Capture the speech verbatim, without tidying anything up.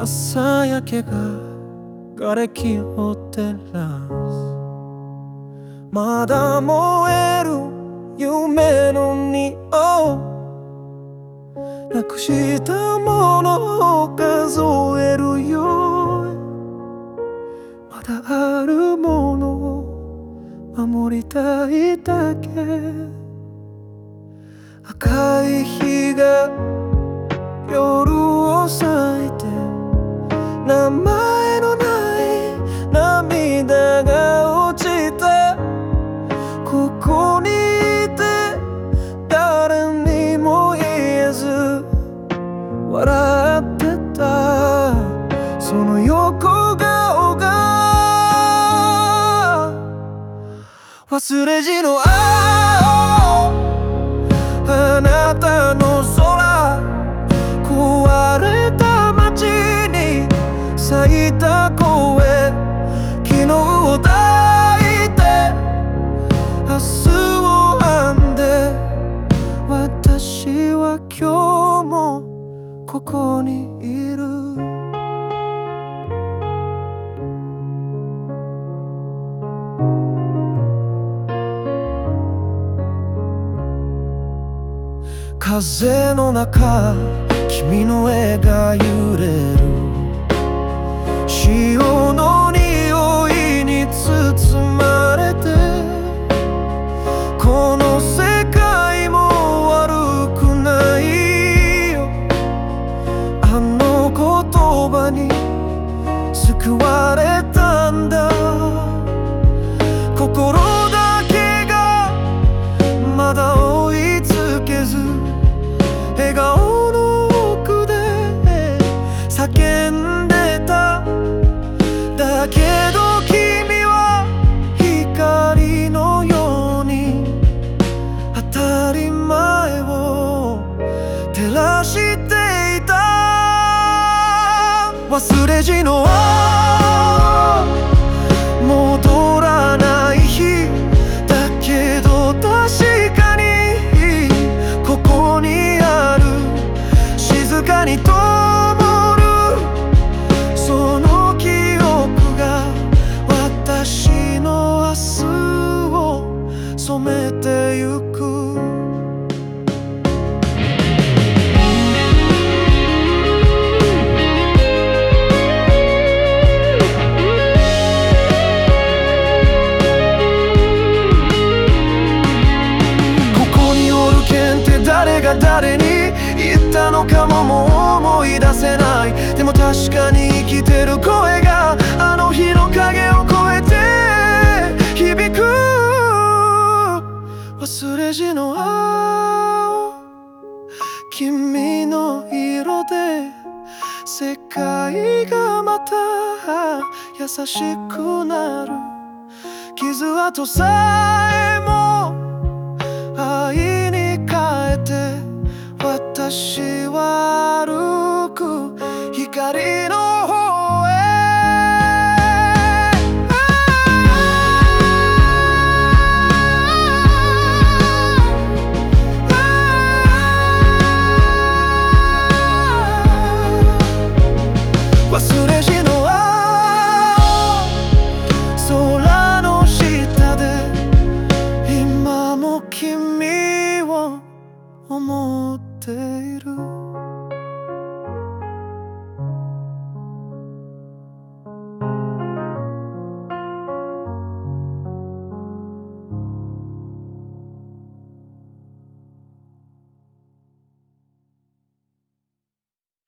朝焼けが瓦礫を照らす。まだ燃える夢の匂い、なくしたものを数えるよ。まだあるものを守りたいだけ。赤い日が夜を咲いて、名前のない涙が落ちた。ここにいて誰にも言えず笑ってた。その横顔が忘れじの青、あなたの空、壊れた街に咲いた声、昨日を抱いて明日を編んで、私は今日もここにいる。風の中、君の絵が揺れる。潮の匂いに包まれて、この世界も悪くないよ。あの言葉に救われたんだ。心だけがまだ追いつけず、笑顔の奥で叫んでた。だけど君は光のように当たり前を照らしていた。忘れじの青、戻らない日だけど確かにここにある。静かに灯るその記憶が私の明日を染めてゆく。誰が誰に言ったのかももう思い出せない。でも確かに生きてる声があの日の影を越えて響く。忘れじの青、君の色で世界がまた優しくなる。傷跡さえも愛に変えて、私は歩く光の方へ。忘れじの青、空の下で今も君を思っている。